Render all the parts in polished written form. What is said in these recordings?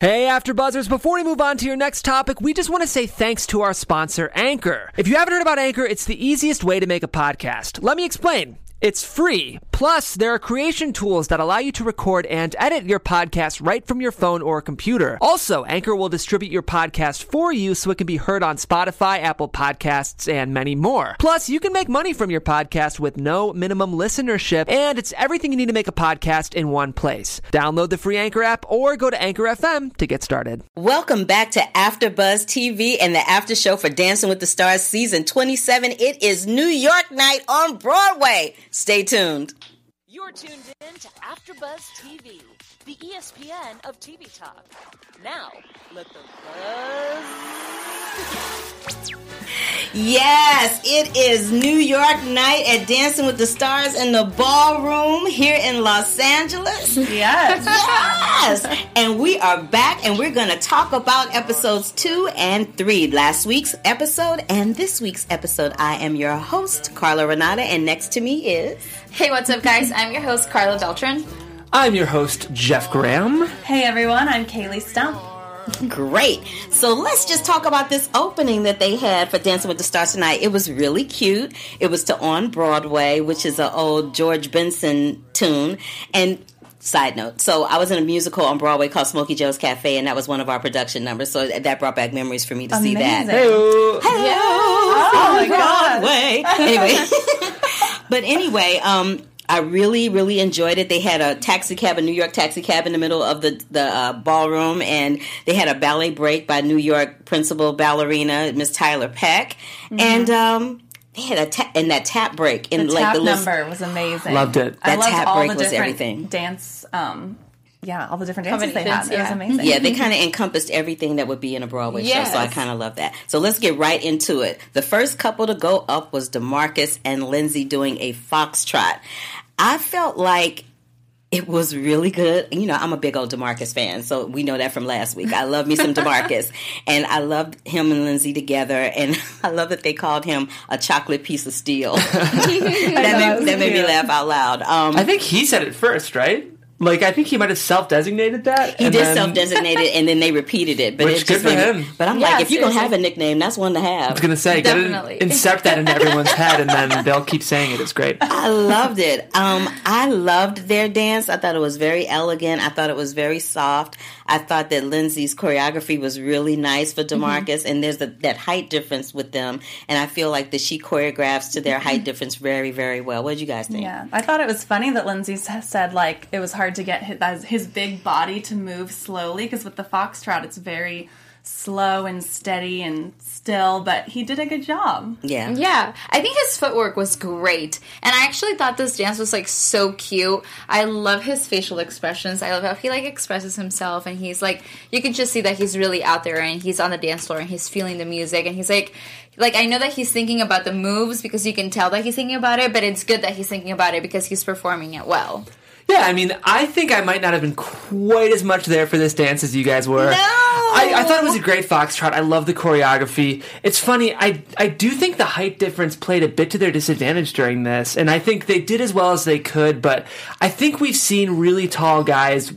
Hey, AfterBuzzers, before we move on to your next topic, we just want to say thanks to our sponsor, Anchor. If you haven't heard about Anchor, it's the easiest way to make a podcast. Let me explain. It's free. Plus, there are creation tools that allow you to record and edit your podcast right from your phone or computer. Also, Anchor will distribute your podcast for you so it can be heard on Spotify, Apple Podcasts, and many more. Plus, you can make money from your podcast with no minimum listenership, and it's everything you need to make a podcast in one place. Download the free Anchor app or go to Anchor FM to get started. Welcome back to AfterBuzz TV and the after show for Dancing with the Stars season 27. It is New York night on Broadway. Stay tuned. You're tuned in to AfterBuzz TV, the ESPN of TV talk. Now, let the buzz begin. Yes, it is New York night at Dancing with the Stars in the ballroom here in Los Angeles. Yes. Yes. And we are back and we're going to talk about episodes 2 and 3. Last week's episode and this week's episode. I am your host, Carla Renata, and next to me is... Hey, what's up, guys? I'm your host, Carla Beltran. I'm your host, Jeff Graham. Hey, everyone. I'm Kaylee Stump. Great. So let's just talk about this opening that they had for Dancing with the Stars tonight. It was really cute. It was to On Broadway, which is an old George Benson tune. And side note, so I was in a musical on Broadway called Smokey Joe's Cafe, and that was one of our production numbers. So that brought back memories for me to see that. Hey-o. Hello, Oh, my God. Broadway. Anyway, but anyway, I really, really enjoyed it. They had a taxi cab, a New York taxi cab in the middle of the ballroom, and they had a ballet break by New York principal ballerina, Miss Tyler Peck. Mm-hmm. And they had that tap break. The tap number was amazing. Loved it. That tap all break the was different everything. Dance, all the different dances they had. Yeah. It was amazing. Yeah, they kind of encompassed everything that would be in a Broadway show, so I kind of love that. So let's get right into it. The first couple to go up was DeMarcus and Lindsay doing a foxtrot. I felt like it was really good. You know, I'm a big old DeMarcus fan, so we know that from last week. I love me some DeMarcus. And I loved him and Lindsay together, and I love that they called him a chocolate piece of steel. that made me laugh out loud. I think he said it first, right? Like, I think he might have self-designated that. He did self-designate it, and then they repeated it. But Which, it just good for made me, him. But I'm Yeah, like, if you're going to seriously. have a nickname, that's one to have. I was going to say, Definitely. insert that into everyone's head, and then they'll keep saying it. It's great. I loved it. I loved their dance. I thought it was very elegant. I thought it was very soft. I thought that Lindsay's choreography was really nice for DeMarcus, and there's that height difference with them, and I feel like that she choreographs to their height difference very, very well. What did you guys think? Yeah, I thought it was funny that Lindsay said, like, it was hard to get his big body to move slowly, because with the foxtrot, it's very slow and steady and still, but he did a good job. Yeah. Yeah, I think his footwork was great. And I actually thought this dance was, like, so cute. I love his facial expressions. I love how he, like, expresses himself, and he's, like, you can just see that he's really out there, and he's on the dance floor, and he's feeling the music, and he's, like, I know that he's thinking about the moves, because you can tell that he's thinking about it, but it's good that he's thinking about it because he's performing it well. Yeah, I mean, I think I might not have been quite as much there for this dance as you guys were. No! I thought it was a great foxtrot. I love the choreography. It's funny, I do think the height difference played a bit to their disadvantage during this, and I think they did as well as they could, but I think we've seen really tall guys.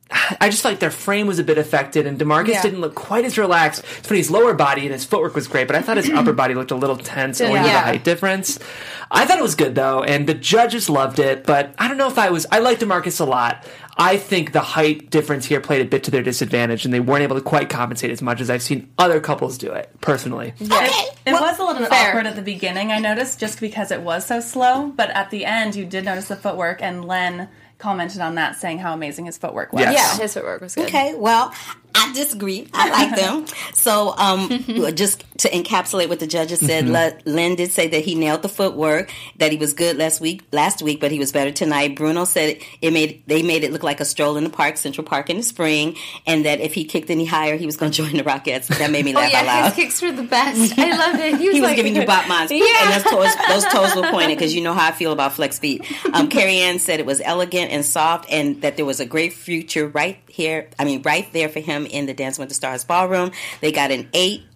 I just felt like their frame was a bit affected, and DeMarcus didn't look quite as relaxed. It's funny, his lower body and his footwork was great, but I thought his upper body looked a little tense owing to the height difference. I thought it was good, though, and the judges loved it, but I don't know if I like DeMarcus a lot. I think the height difference here played a bit to their disadvantage, and they weren't able to quite compensate as much as I've seen other couples do it, personally. Okay. It was a little bit fair. awkward at the beginning, I noticed, just because it was so slow, but at the end, you did notice the footwork, and Len commented on that, saying how amazing his footwork was. Yes. Yeah, his footwork was good. Okay, well, I disagree. I like them. So, just to encapsulate what the judges said, Len did say that he nailed the footwork, that he was good last week, but he was better tonight. Bruno said they made it look like a stroll in the park, Central Park in the spring, and that if he kicked any higher, he was going to join the Rockettes. That made me laugh out loud. His kicks were the best. I loved it. He was, He was giving you bop mines. Yeah. And those toes were pointed, because you know how I feel about flex feet. Carrie Ann said it was elegant and soft, and that there was a great future right there for him in the Dancing with the Stars ballroom. They got an 8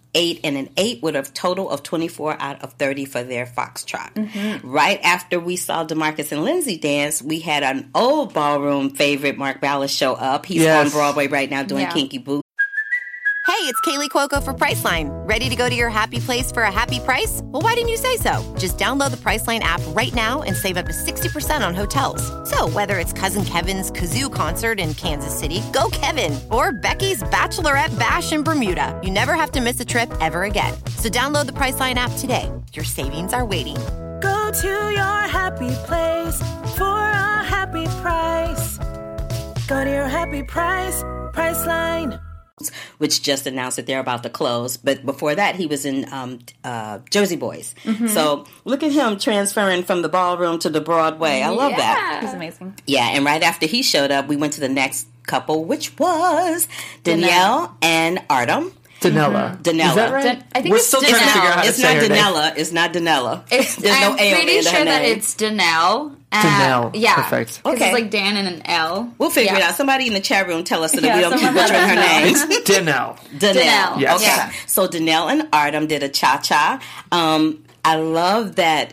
8 and an 8 with a total of 24 out of 30 for their foxtrot. Right after we saw DeMarcus and Lindsay dance, we had an old ballroom favorite, Mark Ballas, show up. He's on Broadway right now doing Kinky Boots. Hey, it's Kaylee Cuoco for Priceline. Ready to go to your happy place for a happy price? Well, why didn't you say so? Just download the Priceline app right now and save up to 60% on hotels. So whether it's Cousin Kevin's Kazoo Concert in Kansas City, go Kevin, or Becky's Bachelorette Bash in Bermuda, you never have to miss a trip ever again. So download the Priceline app today. Your savings are waiting. Go to your happy place for a happy price. Go to your happy price, Priceline. Which just announced that they're about to close. But before that, he was in Jersey Boys. So look at him transferring from the ballroom to the Broadway. I love that. He's amazing. Yeah, and right after he showed up, we went to the next couple, which was Danielle and Artem. Danella. Danella. Is that right? I think We're it's still trying to figure out how to It's say not her name. Danella. It's not Danella. There's no I'm A on the pretty end of her sure that name. it's Danelle. Danelle. Yeah. Perfect. Okay. Okay. It's like Dan and an L. We'll figure it Yeah. out. Somebody in the chat room tell us so that we don't keep someone butchering her name. Danelle. Danelle. Yes. Okay. Yeah. So Danelle and Artem did a cha-cha. I love that,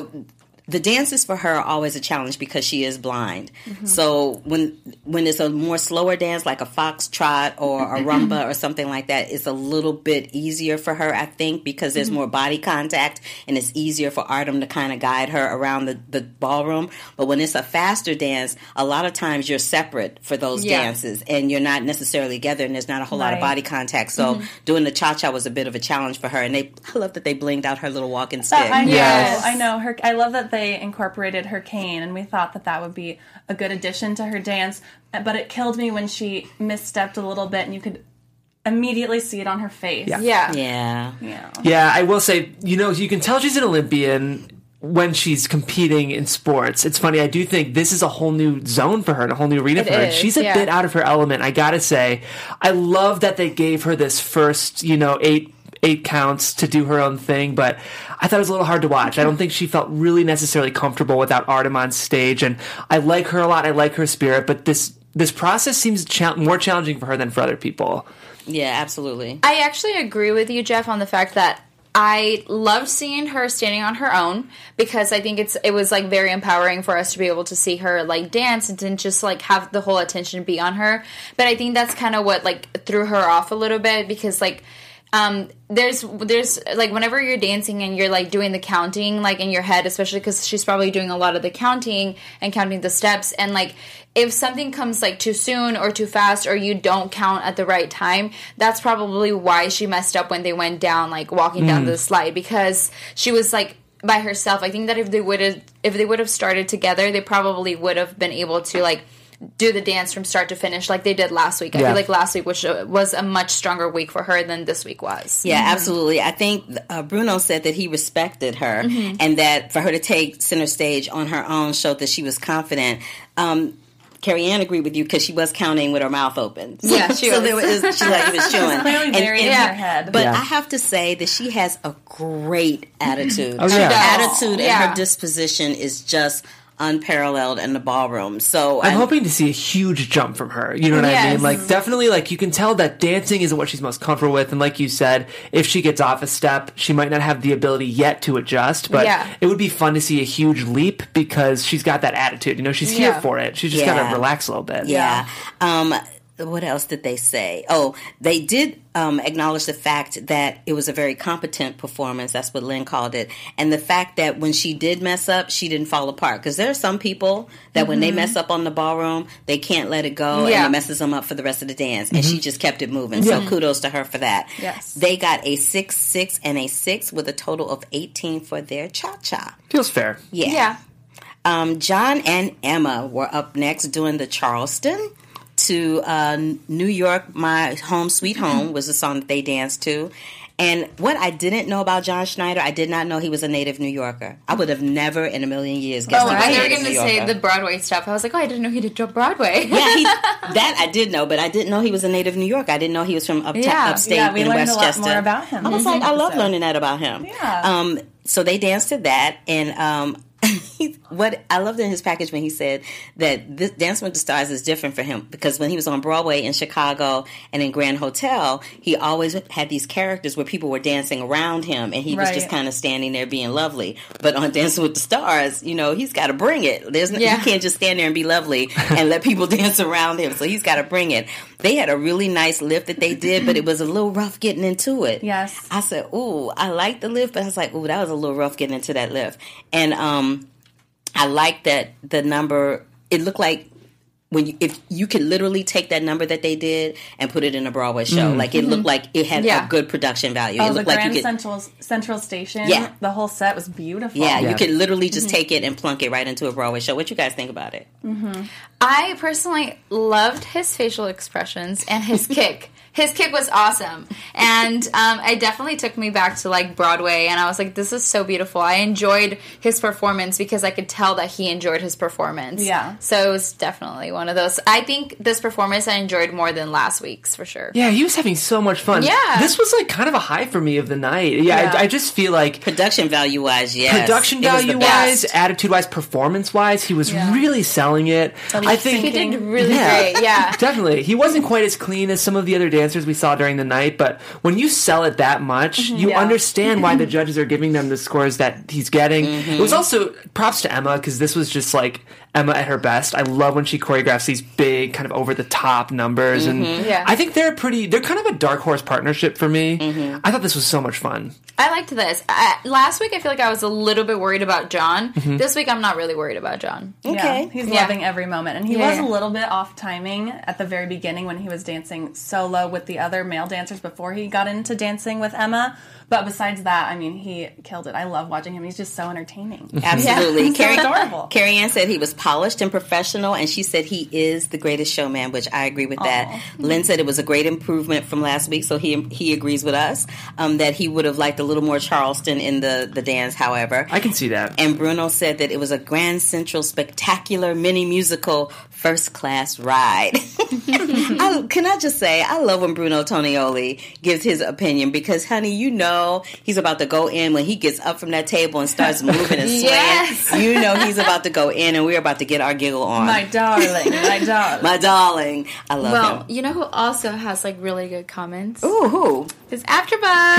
the dances for her are always a challenge because she is blind. So when it's a more slower dance like a foxtrot or a rumba or something like that, it's a little bit easier for her, I think, because there's more body contact and it's easier for Artem to kind of guide her around the ballroom. But when it's a faster dance, a lot of times you're separate for those dances and you're not necessarily together and there's not a whole lot of body contact. So doing the cha-cha was a bit of a challenge for her. And I love that they blinged out her little walking stick. I know. Yes. I know. I love that they incorporated her cane, and we thought that would be a good addition to her dance. But it killed me when she misstepped a little bit, and you could immediately see it on her face. Yeah. Yeah. Yeah, I will say, you can tell she's an Olympian when she's competing in sports. It's funny, I do think this is a whole new zone for her and a whole new arena for her. is, She's a yeah. bit out of her element, I gotta say. I love that they gave her this first, eight counts to do her own thing, but I thought it was a little hard to watch. I don't think she felt really necessarily comfortable without Artem on stage, and I like her a lot. I like her spirit, but this process seems more challenging for her than for other people. Yeah, absolutely. I actually agree with you, Jeff, on the fact that I loved seeing her standing on her own because I think it was like very empowering for us to be able to see her like dance and didn't just like have the whole attention be on her. But I think that's kind of what like threw her off a little bit because like there's like whenever you're dancing and you're like doing the counting like in your head, especially because she's probably doing a lot of the counting and counting the steps, and like if something comes like too soon or too fast or you don't count at the right time, that's probably why she messed up when they went down like walking down the slide, because she was like by herself. I think that if they would have started together, they probably would have been able to like do the dance from start to finish like they did last week. I feel like last week was a much stronger week for her than this week was. Yeah, absolutely. I think Bruno said that he respected her and that for her to take center stage on her own showed that she was confident. Carrie Ann agreed with you because she was counting with her mouth open. Yeah, she was. She was chewing. Clearly very in her head. But I have to say that she has a great attitude. Oh, Her yeah. attitude and her disposition is just unparalleled in the ballroom. So I'm hoping to see a huge jump from her. You know what I mean? Like, definitely, like, you can tell that dancing isn't what she's most comfortable with. And like you said, if she gets off a step, she might not have the ability yet to adjust. But it would be fun to see a huge leap because she's got that attitude. She's here for it. She's just got to relax a little bit. Yeah. What else did they say? Oh, they did acknowledge the fact that it was a very competent performance. That's what Lynn called it. And the fact that when she did mess up, she didn't fall apart. Because there are some people that when they mess up on the ballroom, they can't let it go and it messes them up for the rest of the dance. And she just kept it moving. So kudos to her for that. Yes. They got a 6, 6, and a 6 with a total of 18 for their cha-cha. Feels fair. Yeah. John and Emma were up next doing the Charleston. To New York, My Home Sweet Home was the song that they danced to. And what I didn't know about John Schneider, I did not know he was a native New Yorker. I would have never in a million years guessed he was a I was native going New to Yorker. say the Broadway stuff. I was like, I didn't know he did Broadway. That I did know, but I didn't know he was a native New Yorker. I didn't know he was from upstate we in learned Westchester. a lot more about him. I was like, I love learning that about him. Yeah. So they danced to that, and what I loved in his package when he said that this Dancing with the Stars is different for him because when he was on Broadway in Chicago and in Grand Hotel, he always had these characters where people were dancing around him and he was just kind of standing there being lovely. But on Dancing with the Stars, you know, he's got to bring it. He can't just stand there and be lovely and let people dance around him. So he's got to bring it. They had a really nice lift that they did, but it was a little rough getting into it. Yes. I said, ooh, I like the lift, but I was like, ooh, that was a little rough getting into that lift. And I like that the number, it looked like if you could literally take that number that they did and put it in a Broadway show. Like it looked like it had a good production value. Oh, it looked the like Grand Central Station. Yeah. The whole set was beautiful. Yeah, you could literally just take it and plunk it right into a Broadway show. What you guys think about it? I personally loved his facial expressions and his kick. His kick was awesome. And it definitely took me back to, like, Broadway. And I was like, this is so beautiful. I enjoyed his performance because I could tell that he enjoyed his performance. Yeah. So it was definitely one of those. I think this performance I enjoyed more than last week's, for sure. Yeah, he was having so much fun. Yeah. This was, like, kind of a high for me of the night. Yeah. I just feel like... Production value-wise, yes. Production value-wise, attitude-wise, performance-wise, he was really selling it. I think he did really great, Definitely. He wasn't quite as clean as some of the other dancers we saw during the night, but when you sell it that much, you understand why the judges are giving them the scores that he's getting. It was also props to Emma, because this was just like Emma at her best. I love when she choreographs these big, kind of over-the-top numbers, and I think they're kind of a dark horse partnership for me. I thought this was so much fun. I liked this. Last week, I feel like I was a little bit worried about John. This week, I'm not really worried about John. Okay. He's loving every moment. And he was a little bit off timing at the very beginning when he was dancing solo with the other male dancers before he got into dancing with Emma. But besides that, I mean, he killed it. I love watching him. He's just so entertaining. Absolutely. So adorable. Carrie Ann said he was polished and professional, and she said he is the greatest showman, which I agree with that. Lynn said it was a great improvement from last week, so he agrees with us, that he would have liked a little more Charleston in the dance, however. I can see that. And Bruno said that it was a Grand Central spectacular mini-musical first-class ride. Can I just say, I love when Bruno Tonioli gives his opinion because, honey, you know he's about to go in when he gets up from that table and starts moving and swaying. You know he's about to go in and we're about to get our giggle on. My darling, my darling. My darling. I love him. Well, you know who also has, like, really good comments? Ooh, who? It's AfterBuzz.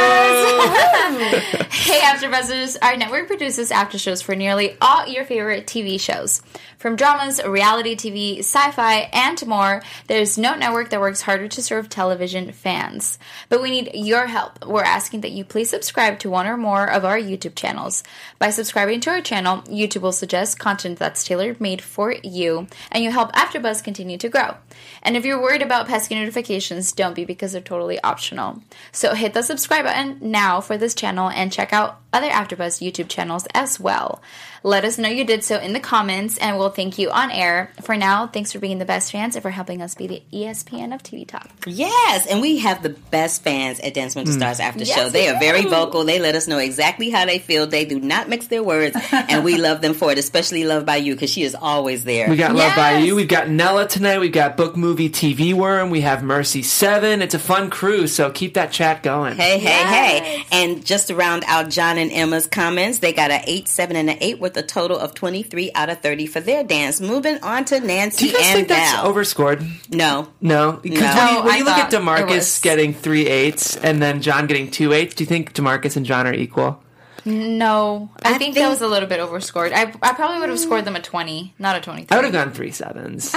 Hey, AfterBuzzers. Our network produces after shows for nearly all your favorite TV shows. From dramas, reality TV, sci-fi, and more, there's no network that works harder to serve television fans. But we need your help. We're asking that you please subscribe to one or more of our YouTube channels. By subscribing to our channel, YouTube will suggest content that's tailor-made for you, and you help AfterBuzz continue to grow. And if you're worried about pesky notifications, don't be, because they're totally optional. So hit the subscribe button now for this channel and check out other AfterBuzz YouTube channels as well. Let us know you did so in the comments, and we'll thank you on air. For now, thanks for being the best fans and for helping us be the ESPN of TV Talk. Yes, and we have the best fans at Dancing with the Stars After Show. They are very vocal. They let us know exactly how they feel. They do not mix their words, and we love them for it, especially Love by You, because she is always there. We got Love by You. We've got Nella tonight. We've got Book Movie TV Worm. We have Mercy 7. It's a fun crew, so keep that chat going. Hey. And just to round out John and Emma's comments, they got an 8, 7, and an 8 with a total of 23 out of 30 for their dance. Moving on to Nancy and Val. Do you guys think that's overscored? No. Because when you look at DeMarcus getting 3 8s and then John getting 2 8s, do you think DeMarcus and John are equal? No. I think that was a little bit overscored. I probably would have scored them a 20, not a 23. I would have gone 3 7s.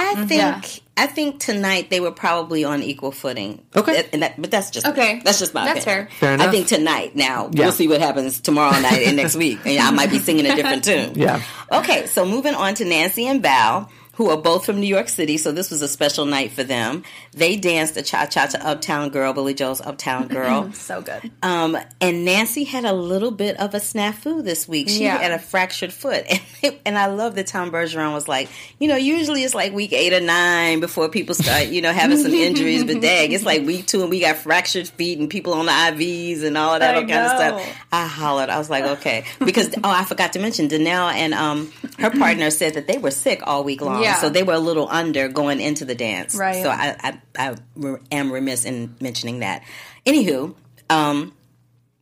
I think tonight they were probably on equal footing. Okay. But that's just okay. That's just my opinion. Fair. Fair enough. I think tonight. Now, we'll see what happens tomorrow night and next week. And I might be singing a different tune. Yeah. Okay, so moving on to Nancy and Val, who are both from New York City, so this was a special night for them. They danced the Cha-Cha to Uptown Girl, Billy Joel's Uptown Girl. So good. And Nancy had a little bit of a snafu this week. She had a fractured foot. And I love that Tom Bergeron was like, usually it's like week 8 or 9 before people start, having some injuries. But dang, it's like week 2 and we got fractured feet and people on the IVs and all of that kind of stuff. I hollered. I was like, okay. Because, I forgot to mention, Danelle and her partner said that they were sick all week long. Yeah. So they were a little under going into the dance. Right. So I am remiss in mentioning that. Anywho,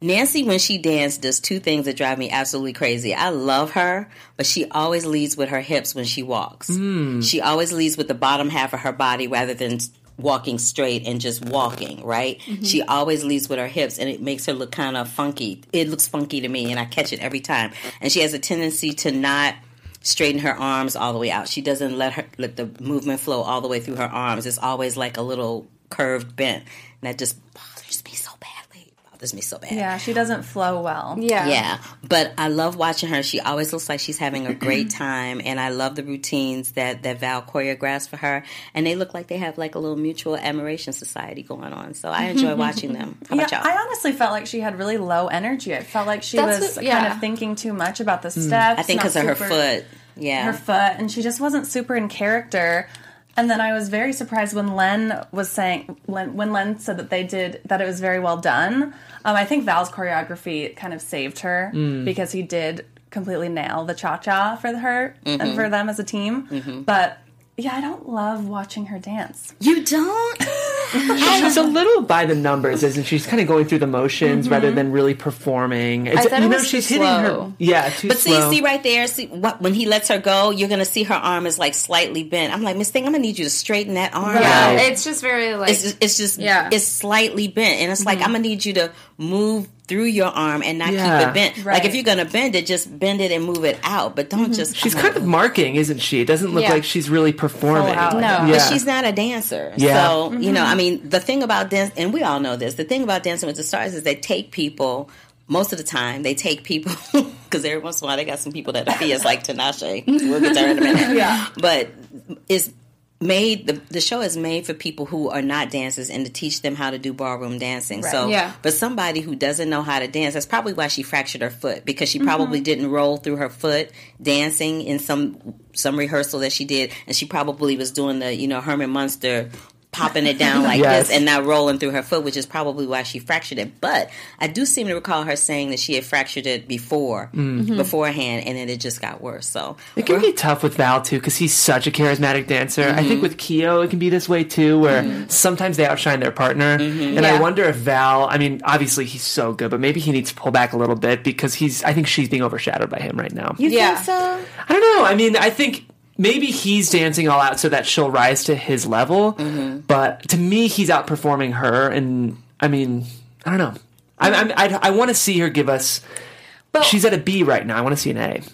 Nancy, when she dances, does two things that drive me absolutely crazy. I love her, but she always leads with her hips when she walks. She always leads with the bottom half of her body rather than walking straight and just walking, right? She always leads with her hips, and it makes her look kind of funky. It looks funky to me, and I catch it every time. And she has a tendency to not straighten her arms all the way out. She doesn't let the movement flow all the way through her arms. It's always like a little curved bent, and that just bothers me so badly. Me so bad. Yeah, she doesn't flow well. Yeah. But I love watching her. She always looks like she's having a great time, and I love the routines that Val choreographs for her, and they look like they have like a little mutual admiration society going on. So I enjoy watching them. How about y'all? I honestly felt like she had really low energy. I felt like she was kind of thinking too much about the steps. I think because of her foot. Her foot, and she just wasn't super in character. And then I was very surprised when Len was saying, when Len said that it was very well done. I think Val's choreography kind of saved her because he did completely nail the cha-cha for her and for them as a team. But yeah, I don't love watching her dance. You don't? She's a little by the numbers, isn't she? She's kind of going through the motions rather than really performing. I thought it was she's too hitting slow. Too slow. See right there, when he lets her go, you're going to see her arm is like slightly bent. I'm like, Miss Thing, I'm going to need you to straighten that arm Yeah, out. it's just very like... It's slightly bent. And it's like, I'm going to need you to move through your arm and not keep it bent. Right. Like if you're going to bend it, just bend it and move it out. But don't just... She's kind of marking, isn't she? It doesn't look like she's really performing. No. But she's not a dancer. Yeah. So, you know, I mean, the thing about dance, and we all know this, the thing about Dancing with the Stars is they take people, most of the time, they take people, because every once in a while they got some people that are fierce like Tinashe. We'll get there in a minute. But it's made, the show is made for people who are not dancers and to teach them how to do ballroom dancing. Right. So, but somebody who doesn't know how to dance, that's probably why she fractured her foot, because she probably didn't roll through her foot dancing in some rehearsal that she did, and she probably was doing the, you know, Herman Munster popping it down like this and not rolling through her foot, which is probably why she fractured it. But I do seem to recall her saying that she had fractured it beforehand, and then it just got worse. So it can be tough with Val too, because he's such a charismatic dancer. I think with Keo it can be this way too, where sometimes they outshine their partner, and I wonder if Val, I mean, obviously he's so good, but maybe he needs to pull back a little bit, because I think she's being overshadowed by him right now. You think so? I don't know. I mean, I think maybe he's dancing all out so that she'll rise to his level, but to me, he's outperforming her, and I mean, I don't know. I want to see her give us... She's at a B right now. I want to see an A.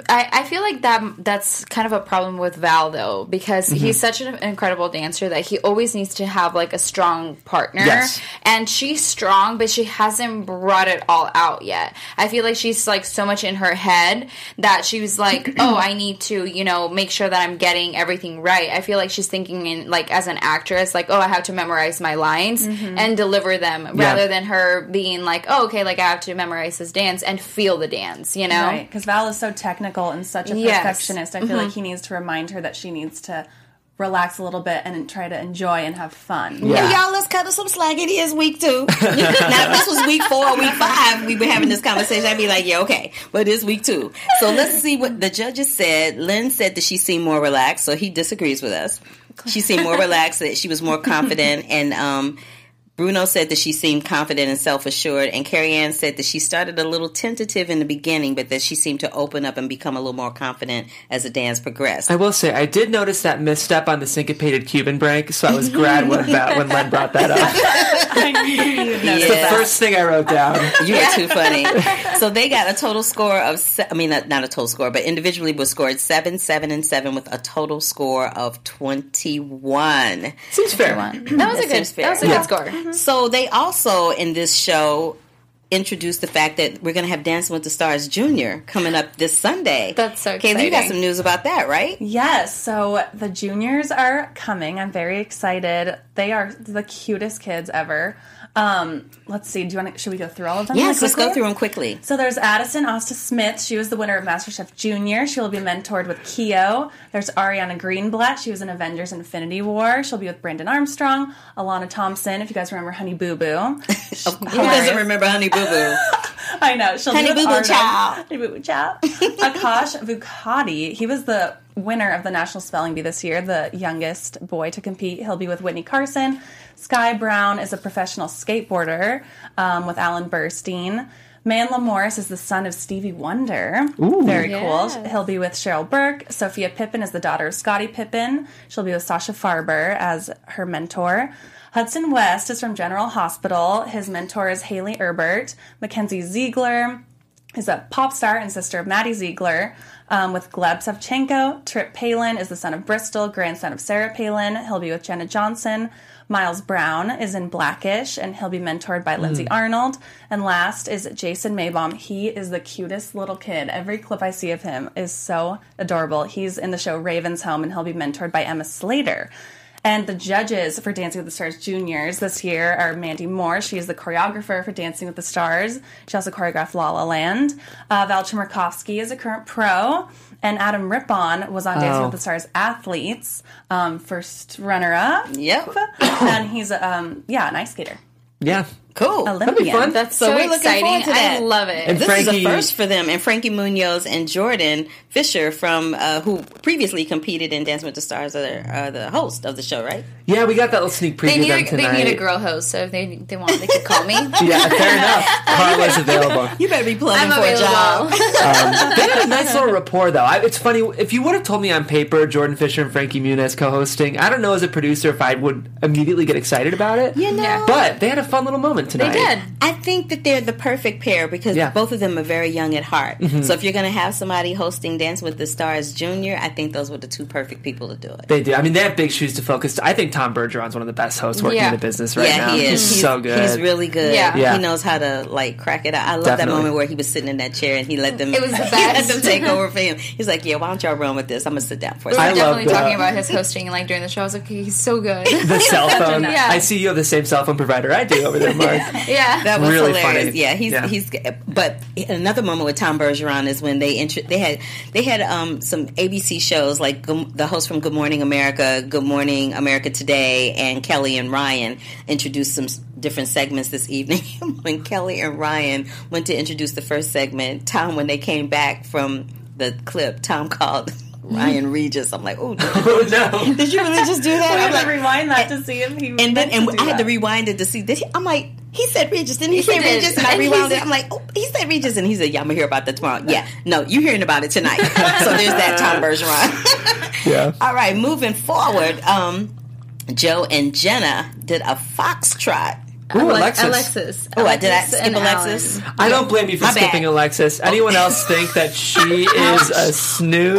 I feel like that's kind of a problem with Val, though, because he's such an incredible dancer that he always needs to have, like, a strong partner. Yes. And she's strong, but she hasn't brought it all out yet. I feel like she's, like, so much in her head that she was like, oh, I need to, you know, make sure that I'm getting everything right. I feel like she's thinking, in like, as an actress, like, oh, I have to memorize my lines and deliver them, rather than her being like, oh, okay, like, I have to memorize this dance and feel the dance, you know? Right, because Val is so technical and such a perfectionist. I feel like he needs to remind her that she needs to relax a little bit and try to enjoy and have fun. Hey, y'all, let's cut us some slack. It is week 2. Now, if this was week 4 or week 5, we've been having this conversation, I'd be like, yeah, okay. But it is week 2. So let's see what the judges said. Lynn said that she seemed more relaxed, so he disagrees with us. She seemed more relaxed, that she was more confident, and Bruno said that she seemed confident and self-assured, and Carrie Ann said that she started a little tentative in the beginning, but that she seemed to open up and become a little more confident as the dance progressed. I will say, I did notice that misstep on the syncopated Cuban break, so I was glad when Len brought that up. I knew you would notice It's the first thing I wrote down. You are too funny. So they got a total score of, not a total score, but individually was scored 7, 7, and 7 with a total score of 21. Seems fair. That was a good score. So they also, in this show, introduced the fact that we're going to have Dancing with the Stars Junior coming up this Sunday. That's so exciting. Kaylee, you got some news about that, right? Yes, so the juniors are coming. I'm very excited. They are the cutest kids ever. Let's see. Should we go through all of them? Yes, let's go through them quickly. So there's Addison Asta Smith. She was the winner of MasterChef Junior. She will be mentored with Keo. There's Ariana Greenblatt. She was in Avengers Infinity War. She'll be with Brandon Armstrong. Alana Thompson, if you guys remember Honey Boo Boo. Who doesn't remember Honey Boo Boo Boo. I know. She'll Honey be with Boo Boo Artem. Chow. Honey Boo Boo Chow. Akash Vukhadi. He was the winner of the National Spelling Bee this year, the youngest boy to compete. He'll be with Whitney Carson. Sky Brown is a professional skateboarder with Alan Burstein. Manla Morris is the son of Stevie Wonder. Ooh. Very cool. He'll be with Cheryl Burke. Sophia Pippen is the daughter of Scottie Pippen. She'll be with Sasha Farber as her mentor. Hudson West is from General Hospital. His mentor is Haley Erbert. Mackenzie Ziegler is a pop star and sister of Maddie Ziegler with Gleb Savchenko. Trip Palin is the son of Bristol, grandson of Sarah Palin. He'll be with Jenna Johnson. Miles Brown is in Blackish, and he'll be mentored by Lindsay Arnold. And last is Jason Maybaum. He is the cutest little kid. Every clip I see of him is so adorable. He's in the show Raven's Home, and he'll be mentored by Emma Slater. And the judges for Dancing with the Stars Juniors this year are Mandy Moore. She is the choreographer for Dancing with the Stars. She also choreographed La La Land. Val Chmerkovskiy is a current pro. And Adam Rippon was on Dancing with the Stars Athletes, first runner-up. Yep. And he's, an ice skater. Yeah. Cool. Olympian. That'd be fun. That's so we're looking exciting. forward to that. I love it. And This Frankie, is a first for them. And Frankie Munoz and Jordan Fisher from who previously competed in Dancing with the Stars are the host of the show, right? yeah, we got that little sneak preview of them tonight. They need a girl host, so if they want, they could call me. Yeah, fair enough. Carla's available. You better be plugging I'm for a job. available. They had a nice little rapport, though. It's funny, if you would have told me on paper Jordan Fisher and Frankie Muniz co-hosting, I don't know as a producer if I would immediately get excited about it. You know. But they had a fun little moment tonight. They did. I think that they're the perfect pair because both of them are very young at heart. Mm-hmm. So if you're going to have somebody hosting Dance with the Stars Junior, I think those were the two perfect people to do it. They do. I mean, they have big shoes to fill because I think Tom Bergeron's one of the best hosts working in the business right now. He is. He's so good. He's really good. Yeah. He knows how to crack it out. I love Definitely. that moment where he was sitting in that chair and he let them. It was the He let best. them take over for him. He's like, "Yeah, why don't y'all run with this? I'm gonna sit down for a We were second." definitely love talking about his hosting and during the show. I was like, he's so good. The cell phone. Yeah. I see you have the same cell phone provider I do over there, Mark. Yeah. That was Really hilarious. funny. Yeah, he's. But another moment with Tom Bergeron is when they had some ABC shows like the host from Good Morning America, Good Morning America Today, and Kelly and Ryan introduced some different segments this evening. When Kelly and Ryan went to introduce the first segment, Tom, when they came back from the clip, Tom called Ryan Regis. I'm like, oh no. did you really just do that? I I'm had like, to rewind that to see if he and then I had to rewind it to see. I'm like, he said Regis, didn't he say did. Regis? And I rewound it. I'm like, oh, he said Regis, and he said, yeah, I'm gonna hear about that tomorrow. Yeah, no, you're hearing about it tonight. So there's that Tom Bergeron. Yeah. All right, moving forward, Joe and Jenna did a foxtrot. Ooh, Alexis. Alexis. Oh, did I Alexis skip and Alexis? Alan. I don't blame you for My bad. skipping Alexis. Anyone else think that she is a snooze?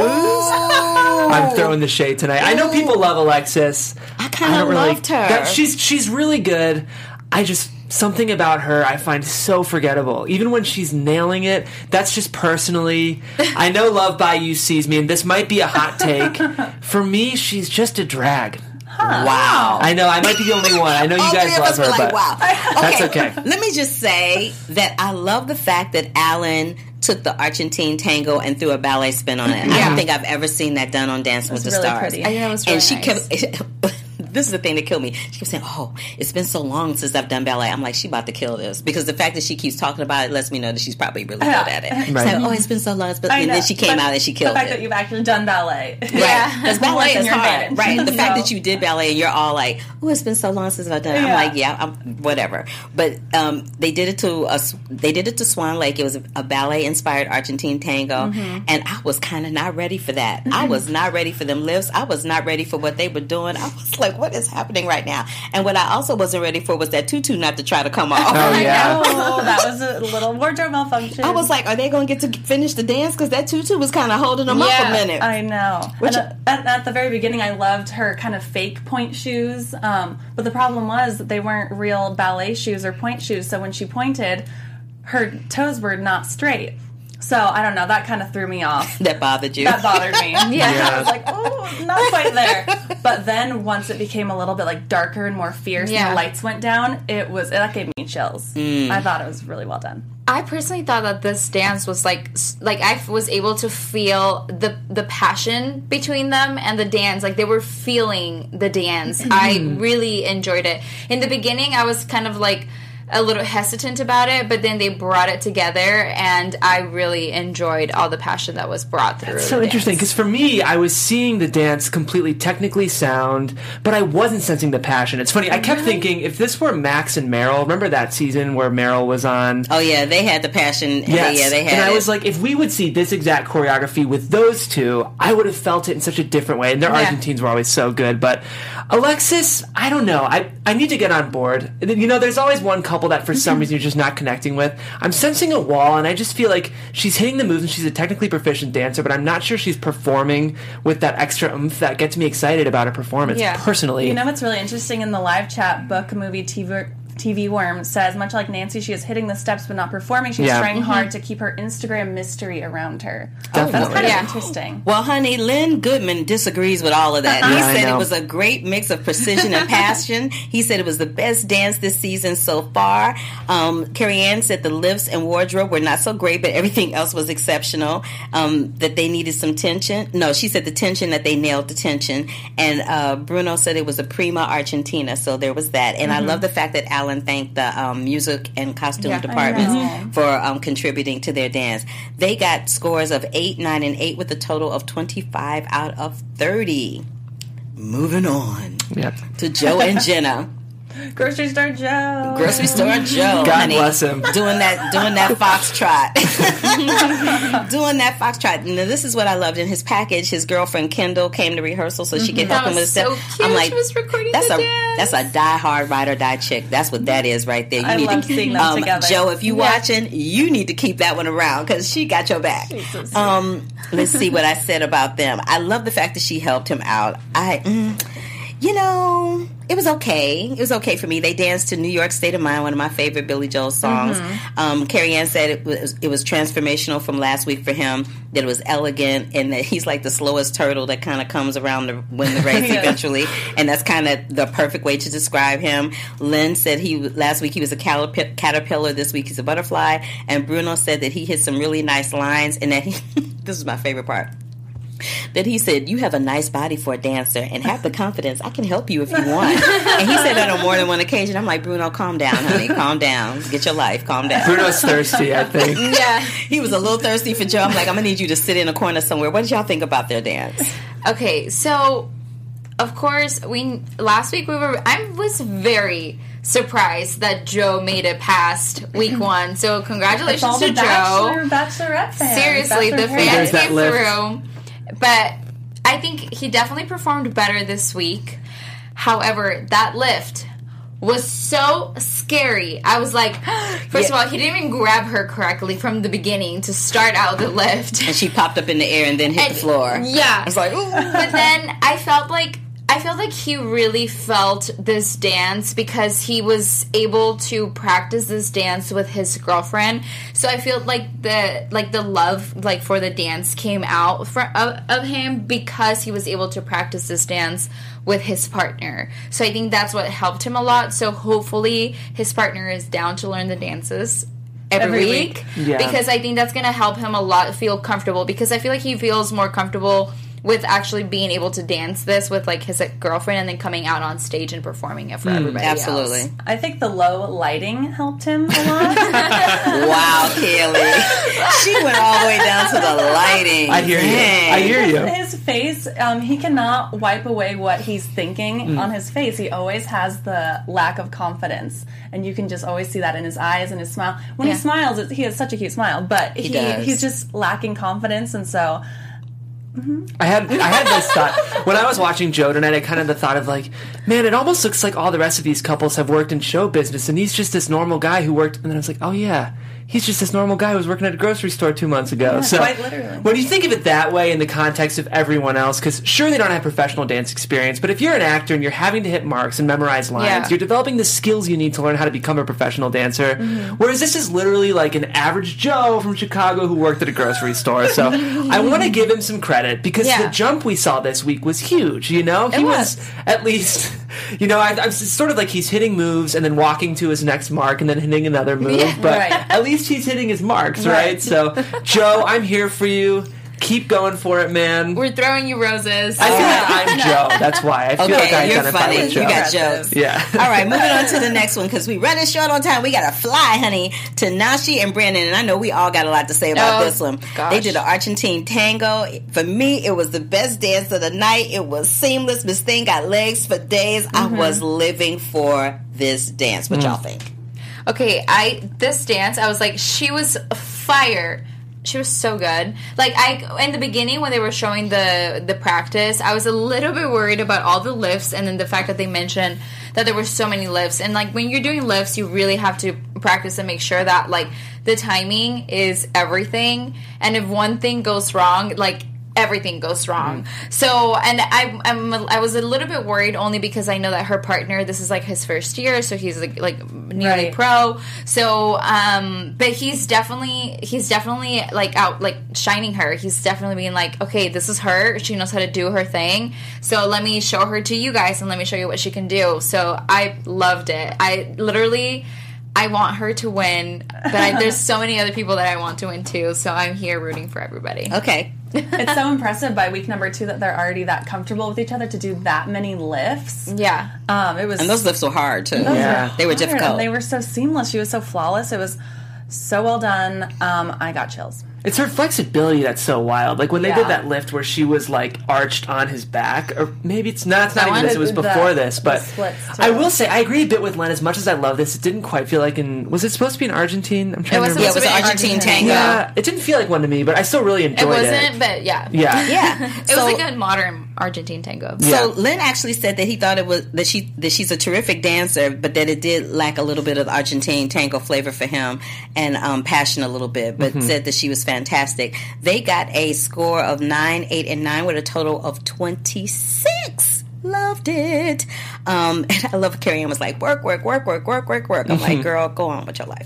I'm throwing the shade tonight. I know people love Alexis. I kind of loved her. She's really good. Something about her I find so forgettable. Even when she's nailing it, that's just personally. I know Love by You sees me, and this might be a hot take. For me, she's just a drag. Wow. I know, I might be the only one. I know you All guys three of love us her, were like, but wow. that's okay. Let me just say that I love the fact that Alan took the Argentine tango and threw a ballet spin on it. I don't think I've ever seen that done on Dancing with the really Stars. pretty. I think that was really And she nice. kept. This is the thing that killed me. She kept saying, "Oh, it's been so long since I've done ballet." I'm like, she about to kill this because the fact that she keeps talking about it lets me know that she's probably really good at it. Right. She's like, "Oh, it's been so long," and then she came out and she killed The fact it. that you've actually done ballet. Right, because ballet Once in is your hard. head. Right, the fact So- that you did ballet and you're all like, "Oh, it's been so long since I've done it." I'm Yeah. like, "Yeah, whatever." But they did it to Swan Lake. It was a ballet inspired Argentine tango, and I was kind of not ready for that. I was not ready for them lifts. I was not ready for what they were doing. I was like, "What is happening right now?" And what I also wasn't ready for was that tutu not to try to come off. Oh, yeah. Oh, that was a little wardrobe malfunction. I was like, "Are they going to get to finish the dance?" Because that tutu was kind of holding them up a minute. I know. At the very beginning, I loved her kind of fake point shoes. But the problem was that they weren't real ballet shoes or point shoes. So when she pointed, her toes were not straight. So I don't know. That kind of threw me off. That bothered you. That bothered me. Yeah. I was like, oh, not quite there. But then once it became a little bit like darker and more fierce and the lights went down, that gave me chills. I thought it was really well done. I personally thought that this dance was like I was able to feel the passion between them and the dance. Like they were feeling the dance. I really enjoyed it. In the beginning, I was kind of like a little hesitant about it, but then they brought it together, and I really enjoyed all the passion that was brought through. It's so interesting, because for me, I was seeing the dance completely technically sound, but I wasn't sensing the passion. It's funny, I kept thinking, if this were Max and Meryl, remember that season where Meryl was on? Oh yeah, they had the passion. Yes. They had and I it. was like, if we would see this exact choreography with those two, I would have felt it in such a different way, and their Argentines were always so good, but Alexis, I don't know, I need to get on board. You know, there's always one couple that for some reason you're just not connecting with. I'm sensing a wall, and I just feel like she's hitting the moves and she's a technically proficient dancer, but I'm not sure she's performing with that extra oomph that gets me excited about her performance, personally. You know what's really interesting in the live chat, Book, Movie, TV Worm says, much like Nancy, she is hitting the steps but not performing. She's trying hard to keep her Instagram mystery around her. Definitely. That's kind of interesting. Well, honey, Lynn Goodman disagrees with all of that. He said it was a great mix of precision and passion. He said it was the best dance this season so far. Carrie Ann said the lifts and wardrobe were not so great, but everything else was exceptional. That they needed some tension. No, she said the tension, that they nailed the tension. And Bruno said it was a prima Argentina, so there was that. And I love the fact that Alan thanked the music and costume departments for contributing to their dance. They got scores of 8, 9, and 8 with a total of 25 out of 30. Moving on to Joe and Jenna. Grocery Store Joe. Grocery Store Joe. God honey, bless him. Doing that foxtrot. Doing that foxtrot. Now, this is what I loved. In his package, his girlfriend Kendall came to rehearsal so she could help him with so stuff. cute. I'm like, She was recording that's the a dance. that's a die-hard ride or die chick. That's what that is right there. You I need love to, seeing them together. Joe, if you watching, you need to keep that one around because she got your back. Let's see what I said about them. I love the fact that she helped him out. You know, it was okay. It was okay for me. They danced to New York State of Mind, one of my favorite Billy Joel songs. Carrie Ann said it was transformational from last week for him, that it was elegant, and that he's like the slowest turtle that kind of comes around to win the race eventually, and that's kind of the perfect way to describe him. Lynn said last week he was a caterpillar, this week he's a butterfly, and Bruno said that he hit some really nice lines, and that this is my favorite part, that he said, you have a nice body for a dancer and have the confidence. I can help you if you want. And he said that on more than one occasion. I'm like, Bruno, calm down, honey. Calm down. Get your life. Calm down. Bruno's thirsty, I think. He was a little thirsty for Joe. I'm like, I'm going to need you to sit in a corner somewhere. What did y'all think about their dance? Okay, so of course last week I was very surprised that Joe made it past week 1. So congratulations to Joe. Bachelorette fans. Seriously, the fans There's that came lift. through. But I think he definitely performed better this week. However, that lift was so scary. I was like, first of all, he didn't even grab her correctly from the beginning to start out the lift. And she popped up in the air and then hit the floor. Yeah. I was like, ooh. But then I felt like he really felt this dance because he was able to practice this dance with his girlfriend. So I feel like the love for the dance came out of him because he was able to practice this dance with his partner. So I think that's what helped him a lot. So hopefully his partner is down to learn the dances every week. Yeah. Because I think that's going to help him a lot feel comfortable, because I feel like he feels more comfortable with actually being able to dance this with like his girlfriend and then coming out on stage and performing it for everybody Absolutely. else. I think the low lighting helped him a lot. Wow, Kelly. She went all the way down to the lighting. I hear you. His face, he cannot wipe away what he's thinking on his face. He always has the lack of confidence, and you can just always see that in his eyes and his smile. When he smiles, he has such a cute smile, but he's just lacking confidence, and so... I had this thought when I was watching Joe tonight. I kind of the thought of like, man, it almost looks like all the rest of these couples have worked in show business, and he's just this normal guy who worked. And then I was like, oh yeah, he's just this normal guy who was working at a grocery store 2 months ago. Yeah, so quite literally. when you think of it that way in the context of everyone else, because sure they don't have professional dance experience, but if you're an actor and you're having to hit marks and memorize lines, you're developing the skills you need to learn how to become a professional dancer. Whereas this is literally like an average Joe from Chicago who worked at a grocery store. So I want to give him some credit because the jump we saw this week was huge. You know, he was at least. You know, I'm sort of like he's hitting moves and then walking to his next mark and then hitting another move. But at least he's hitting his marks, right? So, Joe, I'm here for you. Keep going for it, man. We're throwing you roses. I feel like I'm Joe. That's why. I feel like I you're identify funny. with Joe. You got jokes. Yeah. All right, moving on to the next one because we running short on time. We got to fly, honey. Tanashi and Brandon, and I know we all got a lot to say about this one. Gosh. They did an Argentine tango. For me, it was the best dance of the night. It was seamless. Miss Thing got legs for days. I was living for this dance. What y'all think? Okay, this dance, I was like, she was fire. She was so good. Like, in the beginning when they were showing the practice, I was a little bit worried about all the lifts, and then the fact that they mentioned that there were so many lifts. And like, when you're doing lifts, you really have to practice and make sure that like the timing is everything. And if one thing goes wrong, like everything goes wrong. So, and I was a little bit worried only because I know that her partner, this is like his first year, so he's like nearly pro. So, but he's definitely like out, like shining her. He's definitely being like, okay, this is her. She knows how to do her thing. So let me show her to you guys and let me show you what she can do. So I loved it. I want her to win, but there's so many other people that I want to win too, so I'm here rooting for everybody. Okay. It's so impressive by week number 2 that they're already that comfortable with each other to do that many lifts. Yeah. It was, And those lifts were hard, too. Yeah. They were hard, difficult. and they were so seamless. She was so flawless. It was so well done. I got chills. It's her flexibility that's so wild. Like when they Yeah. did that lift where she was like arched on his back, or maybe it's not even this, it was before this. But splits, too. I will say I agree a bit with Len. As much as I love this, it didn't quite feel like was it supposed to be in Argentine? I'm trying to remember. Yeah, it was an Argentine tango. Yeah, it didn't feel like one to me, but I still really enjoyed it. It wasn't, but yeah. Yeah. Yeah. It was a good modern Argentine tango. So Lynn actually said that he thought it was that she's a terrific dancer, but that it did lack a little bit of the Argentine tango flavor for him and passion a little bit. But said that she was fantastic. They got a score of 9, 8, and 9 with a total of 26. Loved it. And I love Carrie Ann was like, work. I'm like, girl, go on with your life.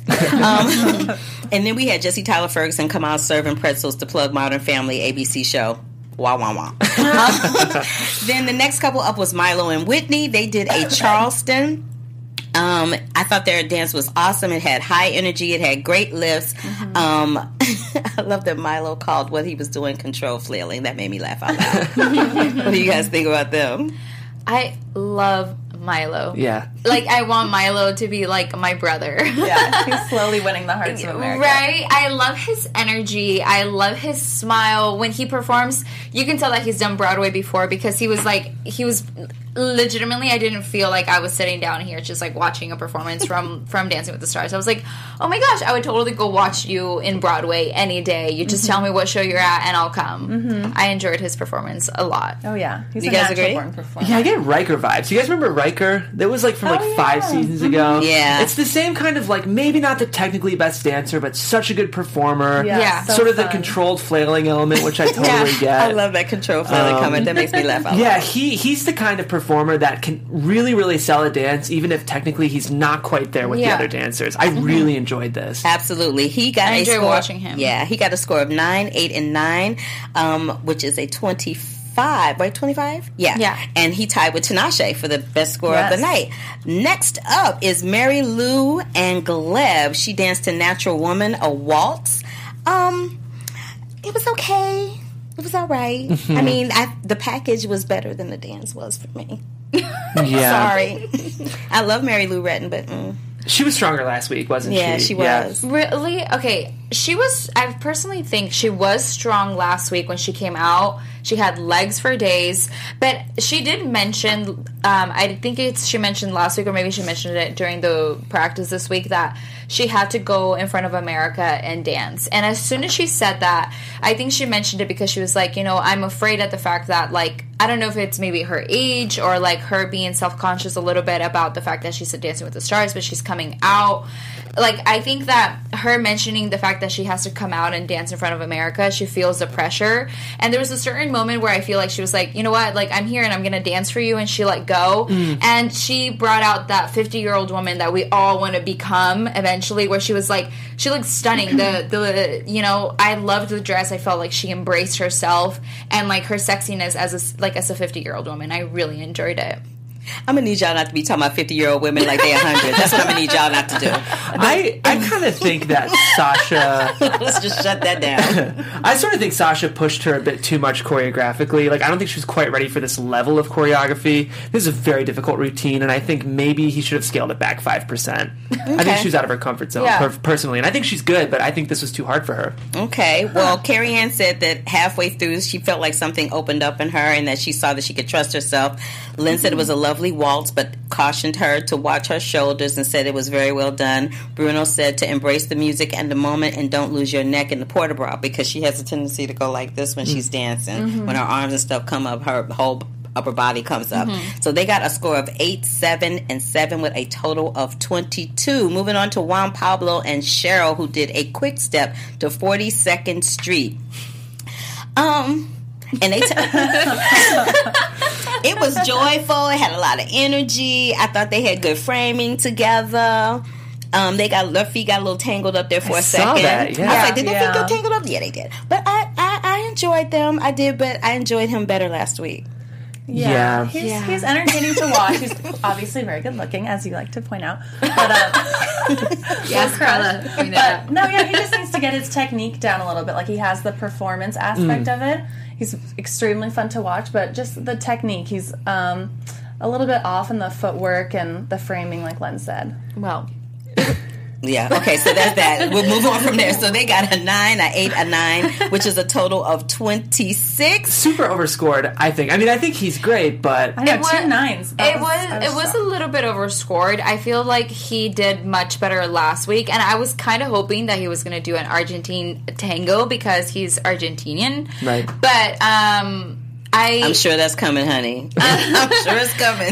And then we had Jesse Tyler Ferguson come out serving pretzels to plug Modern Family ABC show. Wah, wah, wah. Then the next couple up was Milo and Whitney. They did a Charleston. I thought their dance was awesome. It had high energy. It had great lifts. I love that Milo called what he was doing control flailing. That made me laugh out loud. What do you guys think about them? I love Milo. Yeah. Like, I want Milo to be like my brother. Yeah, he's slowly winning the hearts of America. Right? I love his energy. I love his smile. When he performs, you can tell that he's done Broadway before because he was legitimately, I didn't feel like I was sitting down here just like watching a performance from Dancing with the Stars. I was like, oh my gosh, I would totally go watch you in Broadway any day. You just tell me what show you're at and I'll come. I enjoyed his performance a lot. Oh yeah, he's You a guys natural agree? born performer. Yeah, I get Riker vibes. You guys remember Riker? That was like from like 5 seasons ago. Yeah. It's the same kind of like, maybe not the technically best dancer, but such a good performer. Yeah. so sort of the fun. controlled flailing element, which I totally get. I love that control flailing comment. That makes me laugh out loud. Yeah, he's the kind of performer that can really, really sell a dance, even if technically he's not quite there with the other dancers. I really enjoyed this. Absolutely. He got I a enjoy score. watching him. Yeah, he got a score of 9, 8, and 9, which is a 25. Right, 25? Yeah. Yeah. And he tied with Tinashe for the best score of the Yes. night. Next up is Mary Lou and Gleb. She danced to Natural Woman, a waltz. It was okay. It was all right. I mean, the package was better than the dance was for me. Yeah. Sorry. I love Mary Lou Retton, but She was stronger last week, wasn't she? yeah, she was. Really? Okay. I personally think she was strong last week when she came out. She had legs for days. But she did mention, I think she mentioned last week, or maybe she mentioned it during the practice this week, that she had to go in front of America and dance. And as soon as she said that, I think she mentioned it because she was like, I'm afraid at the fact that, like, I don't know if it's maybe her age or, like, her being self-conscious a little bit about the fact that she's Dancing with the Stars, but she's coming out. Like, I think that her mentioning the fact that she has to come out and dance in front of America, she feels the pressure. And there was a certain moment where I feel like she was like, you know what, like, I'm here and I'm going to dance for you, and she let go. And she brought out that 50-year-old woman that we all want to become eventually, where she was like, she looked stunning. I loved the dress. I felt like she embraced herself and, like, her sexiness as a 50-year-old woman. I really enjoyed it. I'm gonna need y'all not to be talking about 50-year-old women like they're 100. That's what I'm gonna need y'all not to do. I kind of think that Sasha. Let's just shut that down. I sort of think Sasha pushed her a bit too much choreographically. Like, I don't think she was quite ready for this level of choreography. This is a very difficult routine, and I think maybe he should have scaled it back 5%. I think she was out of her comfort zone, personally. And I think she's good, but I think this was too hard for her. Okay. Well, Carrie Ann said that halfway through, she felt like something opened up in her and that she saw that she could trust herself. Lynn said it was a lovely waltz, but cautioned her to watch her shoulders and said it was very well done. Bruno said to embrace the music and the moment and don't lose your neck in the port de bras, because she has a tendency to go like this when she's dancing. When her arms and stuff come up, her whole upper body comes up. So they got a score of 8, 7, and 7 with a total of 22. Moving on to Juan Pablo and Cheryl, who did a quick step to 42nd Street. And they it was joyful. It had a lot of energy. I thought they had good framing together. Their feet got a little tangled up there for a second. Saw that, yeah. I was like, did their feet get tangled up? Yeah, they did. But I enjoyed them. I did, but I enjoyed him better last week. Yeah. He's entertaining to watch. He's obviously very good looking, as you like to point out. But yes, Carla. But no, he just needs to get his technique down a little bit. Like, he has the performance aspect of it. He's extremely fun to watch, but just the technique, he's a little bit off in the footwork and the framing, like Len said. Well, yeah, okay, so that's that. We'll move on from there. So they got a 9, a 8, a 9, which is a total of 26. Super overscored, I think. I mean, I think he's great, but... I know, 2 9s. It was a little bit overscored. I feel like he did much better last week, and I was kind of hoping that he was going to do an Argentine tango because he's Argentinian. Right. But, I'm sure that's coming, honey. I'm sure it's coming.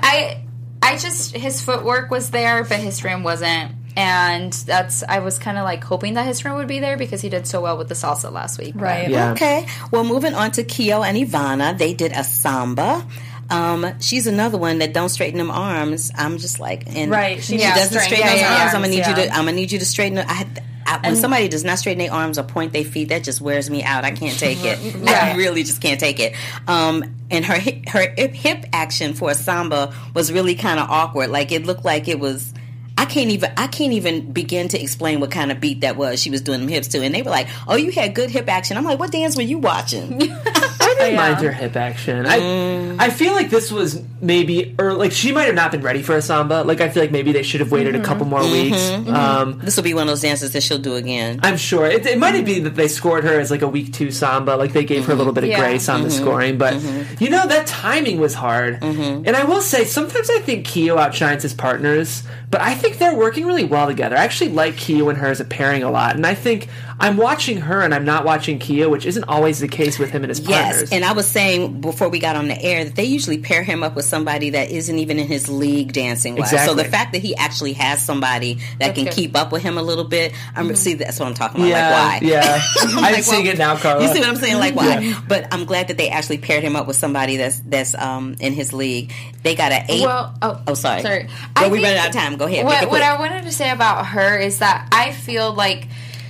I just, his footwork was there, but his frame wasn't. And I was kind of like hoping that his frame would be there because he did so well with the salsa last week. Right. Yeah. Okay. Well, moving on to Keo and Ivana. They did a samba. She's another one that don't straighten them arms. I'm just like, and right. She doesn't straighten those arms. I'm gonna need you to straighten them. When somebody does not straighten their arms or point their feet, that just wears me out. I can't take it. I really just can't take it. And her hip action for a samba was really kind of awkward. Like, it looked like it was. I can't even begin to explain what kind of beat that was she was doing them hips to. And they were like, "Oh, you had good hip action." I'm like, "What dance were you watching?" I didn't mind her hip action. I feel like this was maybe, or like she might have not been ready for a samba. Like, I feel like maybe they should have waited a couple more weeks. This will be one of those dances that she'll do again. I'm sure it might have been that they scored her as like a week 2 samba. Like, they gave her a little bit of grace on the scoring, but that timing was hard. And I will say, sometimes I think Keo outshines his partners, but I think they're working really well together. I actually like Keo and her as a pairing a lot, and I think I'm watching her and I'm not watching Keo, which isn't always the case with him and his partners. Yes, and I was saying before we got on the air that they usually pair him up with somebody that isn't even in his league dancing wise. Exactly. So the fact that he actually has somebody that can keep up with him a little bit, see, that's what I'm talking about. Yeah, like, why? Yeah, I'm seeing it now, Carla. You see what I'm saying? Like, why? Yeah. But I'm glad that they actually paired him up with somebody that's in his league. They got an 8. Well, sorry. Well, we running out of time. Go ahead. What I wanted to say about her is that I feel like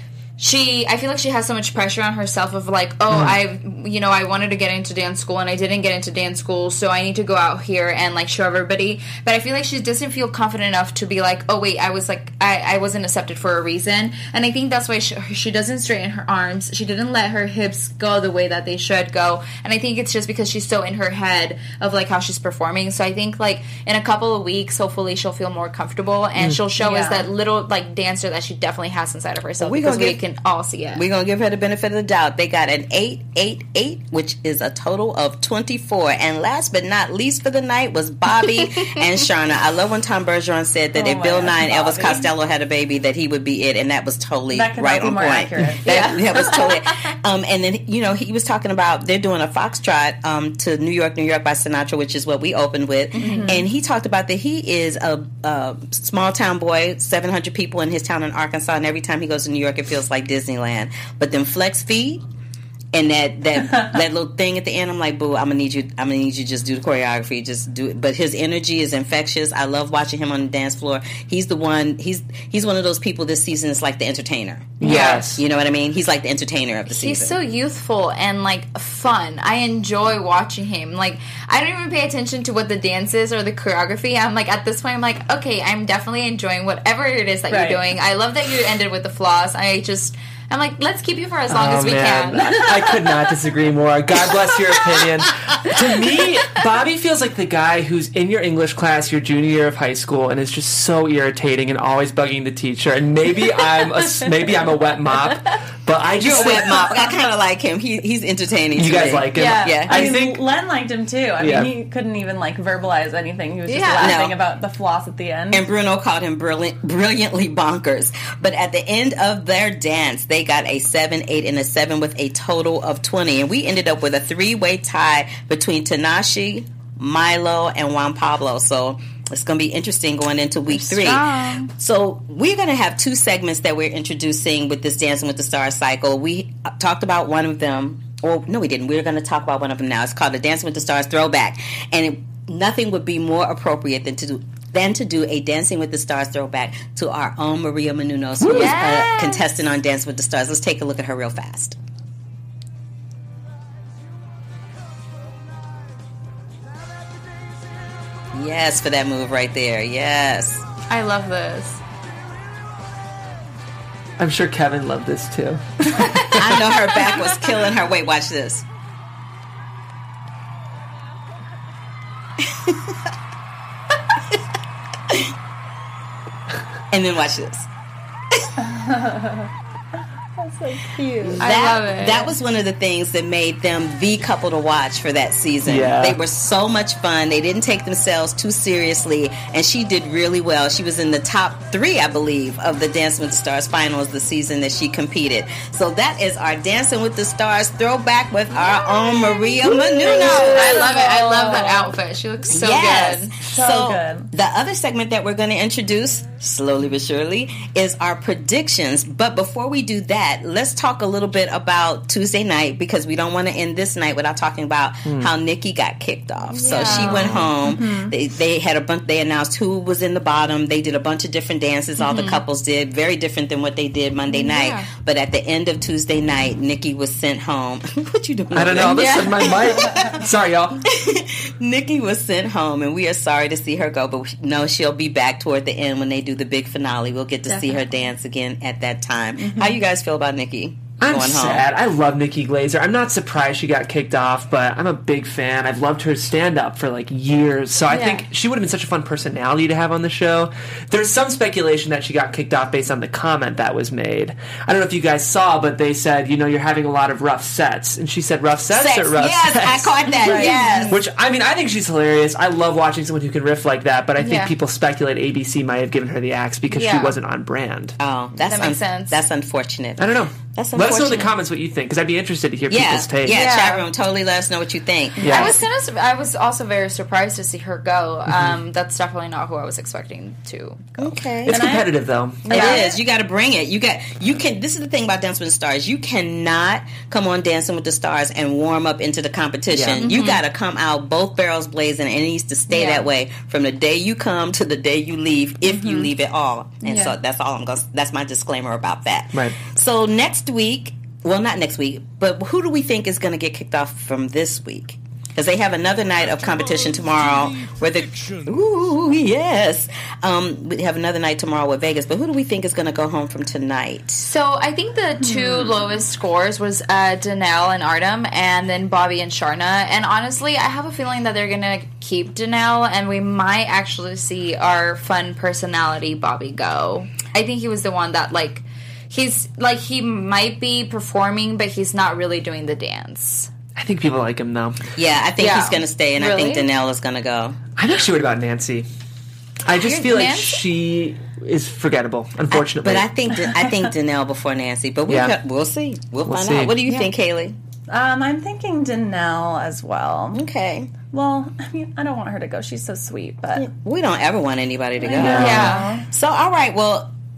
she has so much pressure on herself of like, I wanted to get into dance school and I didn't get into dance school, so I need to go out here and like show everybody. But I feel like she doesn't feel confident enough to be like, oh wait, I wasn't accepted for a reason. And I think that's why she doesn't straighten her arms. She didn't let her hips go the way that they should go. And I think it's just because she's so in her head of like how she's performing. So I think like in a couple of weeks, hopefully she'll feel more comfortable and she'll show us that little like dancer that she definitely has inside of herself. We can all see it. We're going to give her the benefit of the doubt. They got an 8, 8, 8, which is a total of 24. And last but not least for the night was Bobby and Sharna. I love when Tom Bergeron said that if Bill Nye and Elvis Costello had a baby, that he would be it. And that was totally right on point. Accurate. That was totally and then, he was talking about they're doing a foxtrot to New York by Sinatra, which is what we opened with. And he talked about that he is a small town boy, 700 people in his town in Arkansas, and every time he goes to New York, it feels like Disneyland. But them flex feet and that little thing at the end, I'm like, boo, I'm gonna need you to just do the choreography, just do it. But his energy is infectious. I love watching him on the dance floor. He's one of those people this season is like the entertainer. Yes. You know what I mean? He's like the entertainer of the season. He's so youthful and like fun. I enjoy watching him. Like, I don't even pay attention to what the dance is or the choreography. I'm like, at this point, I'm like, okay, I'm definitely enjoying whatever it is that you're doing. I love that you ended with the floss. I'm like, let's keep you for as long as we can. I could not disagree more. God bless your opinion. To me, Bobby feels like the guy who's in your English class your junior year of high school and is just so irritating and always bugging the teacher. And maybe I'm a wet mop, but You're a wet mop. I kind of like him. He's entertaining. You guys like him? Yeah. I think Len liked him too. I mean, he couldn't even like verbalize anything. He was just laughing about the floss at the end. And Bruno called him brilliantly bonkers. But at the end of their dance, they got a 7, 8, and a 7 with a total of 20. And we ended up with a 3-way tie between Tanashi, Milo, and Juan Pablo. So it's going to be interesting going into week 3. So we're going to have 2 segments that we're introducing with this Dancing with the Stars cycle. We talked about one of them. Or no, we didn't. We're going to talk about one of them now. It's called the Dancing with the Stars Throwback. And nothing would be more appropriate than to do a Dancing with the Stars throwback to our own Maria Menounos, who is a contestant on Dancing with the Stars. Let's take a look at her real fast. Yes, for that move right there. Yes. I love this. I'm sure Kevin loved this too. I know her back was killing her. Wait, watch this. And then watch this. That's so cute. I love it. That was one of the things that made them the couple to watch for that season. Yeah. They were so much fun. They didn't take themselves too seriously, and she did really well. She was in the top 3, I believe, of the Dancing with the Stars finals the season that she competed. So that is our Dancing with the Stars throwback with our own Maria Menounos. I love it. I love that outfit. She looks so good. So good. The other segment that we're going to introduce, slowly but surely, is our predictions. But before we do that, let's talk a little bit about Tuesday night, because we don't want to end this night without talking about how Nikki got kicked off. So she went home. They had a bunch. They announced who was in the bottom. They did a bunch of different dances. All the couples did, very different than what they did Monday night. But at the end of Tuesday night, Nikki was sent home. What you doing? I don't know. Listen, my mic. Sorry, y'all. Nikki was sent home, and we are sorry to see her go, but no, she'll be back toward the end when they do the big finale. We'll get to see her dance again at that time. How you guys feel about Nikki? I'm going sad. home? I love Nikki Glaser. I'm not surprised she got kicked off, but I'm a big fan. I've loved her stand-up for like years, so I think she would have been such a fun personality to have on the show. There's some speculation that she got kicked off based on the comment that was made. I don't know if you guys saw, but they said, you're having a lot of rough sets. And she said rough sets or rough sets? Yes, I caught that, yes. Which, I mean, I think she's hilarious. I love watching someone who can riff like that, but I think people speculate ABC might have given her the axe because she wasn't on brand. Oh, that makes sense. That's unfortunate. I don't know. That's let us know in the unfortunate. comments what you think, because I'd be interested to hear people's takes. Yeah, chat room, totally let us know what you think. Yeah. I was also very surprised to see her go. That's definitely not who I was expecting to go. Okay. It's competitive, though. It is. You got to bring it. You can. This is the thing about Dancing with the Stars. You cannot come on Dancing with the Stars and warm up into the competition. You got to come out both barrels blazing, and it needs to stay that way from the day you come to the day you leave, if you leave at all. And so that's all I'm going. That's my disclaimer about that. Right. So next week, well, not next week, but who do we think is going to get kicked off from this week? Because they have another night of competition tomorrow where we have another night tomorrow with Vegas, but who do we think is going to go home from tonight? So I think the 2 lowest scores was Danelle and Artem, and then Bobby and Sharna. And honestly, I have a feeling that they're going to keep Danelle, and we might actually see our fun personality Bobby go. I think he was the one that he might be performing, but he's not really doing the dance. I think people like him, though. Yeah, I think he's going to stay, and Really? I think Danelle is going to go. I'm actually worried about Nancy. I just feel like she is forgettable, unfortunately. But I think Danelle before Nancy. But we'll see. We'll find out. What do you think, Kaylee? I'm thinking Danelle as well. Okay. Well, I mean, I don't want her to go. She's so sweet, but we don't ever want anybody to go. Yeah. So, all right. Well,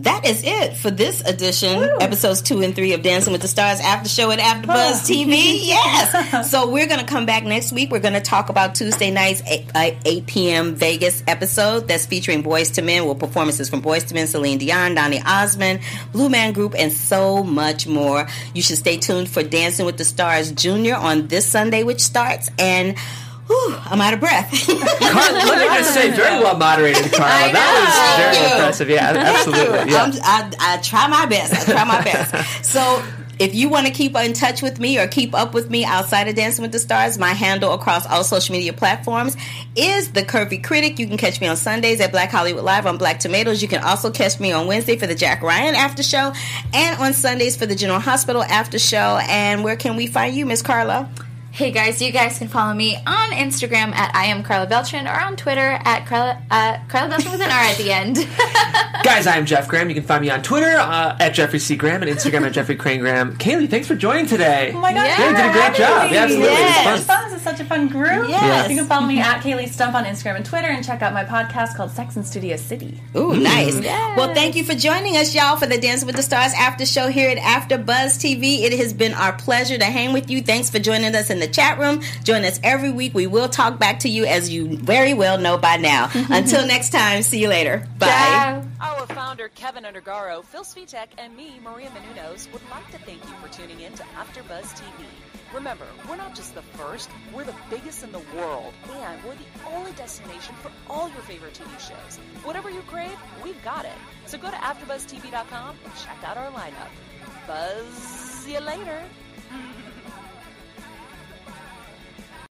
that is it for this edition, episodes 2 and 3 of Dancing with the Stars After Show at AfterBuzz TV. Yes. So we're going to come back next week. We're going to talk about Tuesday night's 8 p.m. Vegas episode that's featuring Boyz II Men, with performances from Boyz II Men, Celine Dion, Donny Osmond, Blue Man Group, and so much more. You should stay tuned for Dancing with the Stars Junior on this Sunday, which starts, and I'm out of breath. Carla, let me just say, very well moderated, Carla. That was very impressive. Yeah, absolutely. Yeah. I try my best. So if you want to keep in touch with me or keep up with me outside of Dancing with the Stars, my handle across all social media platforms is The Curvy Critic. You can catch me on Sundays at Black Hollywood Live on Black Tomatoes. You can also catch me on Wednesday for the Jack Ryan After Show and on Sundays for the General Hospital After Show. And where can we find you, Miss Carla? Hey guys, you guys can follow me on Instagram at I am Carla Beltran, or on Twitter at Carla Beltran with an R at the end. Guys, I am Jeff Graham. You can find me on Twitter at Jeffrey C. Graham and Instagram at Jeffrey Crane Graham. Kaylee, thanks for joining today. Oh my gosh, you did a great job. Yeah, absolutely. Yes. This is such a fun group. Yes. You can follow me at Kaylee Stump on Instagram and Twitter, and check out my podcast called Sex and Studio City. Ooh, nice. Yes. Well, thank you for joining us, y'all, for the Dancing with the Stars After Show here at AfterBuzz TV. It has been our pleasure to hang with you. Thanks for joining us in the chat room. Join us every week. We will talk back to you, as you very well know by now. Until next time, see you later. Bye. Ciao. Our founder, Kevin Undergaro, Phil Svitek, and me, Maria Menounos, would like to thank you for tuning in to AfterBuzz TV. Remember, we're not just the first, we're the biggest in the world, and we're the only destination for all your favorite TV shows. Whatever you crave, we've got it. So go to AfterBuzzTV.com and check out our lineup. Buzz you later.